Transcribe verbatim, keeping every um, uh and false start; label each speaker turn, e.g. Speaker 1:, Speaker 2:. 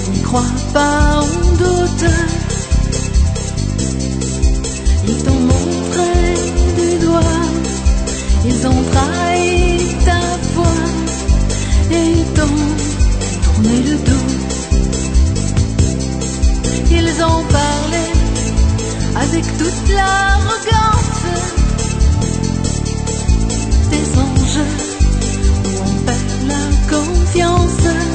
Speaker 1: n'y crois pas, on doute. Ils t'ont montré du doigt, ils ont trahi ta foi et ils t'ont tourné le dos. Ils ont parlé avec toute l'arrogance des anges où on perd la confiance.